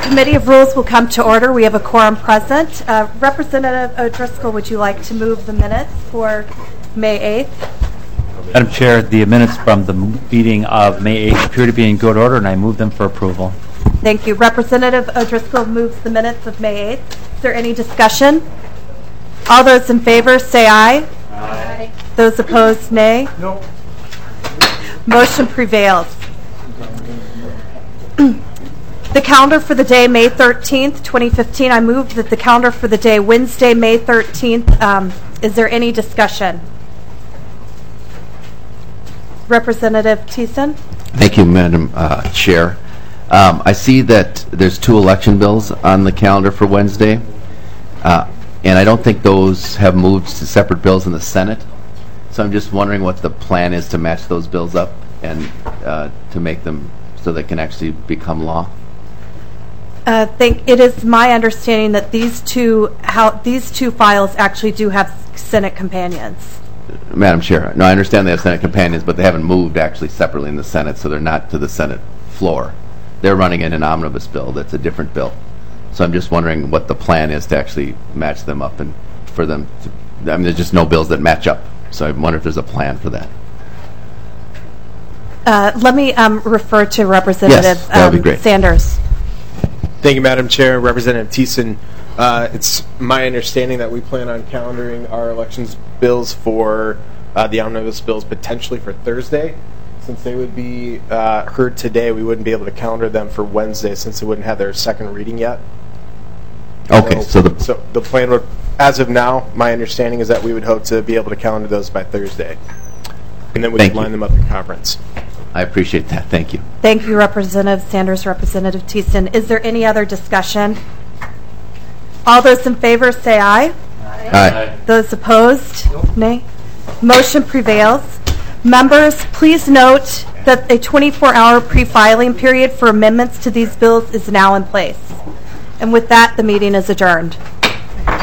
Committee of Rules will come to order. We have a quorum present. Representative O'Driscoll, would you like to move the minutes for May 8th? Madam Chair, the minutes from the meeting of May 8th appear to be in good order, and I move them for approval. Thank you. Representative O'Driscoll moves the minutes of May 8th. Is there any discussion? All those in favor say aye. Aye. Those opposed, nay. No. Motion prevails. The calendar for the day, May 13th, 2015. I move that the calendar for the day, Wednesday, May 13th. Is there any discussion? Representative Thiessen? Thank you, Madam Chair. I see that there's 2 election bills on the calendar for Wednesday, and I don't think those have moved to separate bills in the Senate. So I'm just wondering what the plan is to match those bills up and to make them so they can actually become law. It is my understanding that these two files actually do have Senate companions. Madam Chair, no, I understand they have Senate companions, but they haven't moved actually separately in the Senate, so they're not to the Senate floor. They're running in an omnibus bill that's a different bill. So I'm just wondering what the plan is to actually match them up and for them to, I mean, there's just no bills that match up. So I wonder if there's a plan for that. Let me refer to Representative that would be great. Sanders. Thank you, Madam Chair. Representative Thiessen, it's my understanding that we plan on calendaring our elections bills for the omnibus bills potentially for Thursday. Since they would be heard today, we wouldn't be able to calendar them for Wednesday since they wouldn't have their second reading yet. Okay, so the plan would, as of now, my understanding is that we would hope to be able to calendar those by Thursday. And then we could line them up in conference. I appreciate that. Thank you. Thank you, Representative Sanders. Representative Thiessen. Is there any other discussion? All those in favor say aye. Aye. Aye. Those opposed? Nope. Nay. Motion prevails. Members, please note that a 24-hour pre-filing period for amendments to these bills is now in place. And with that, the meeting is adjourned.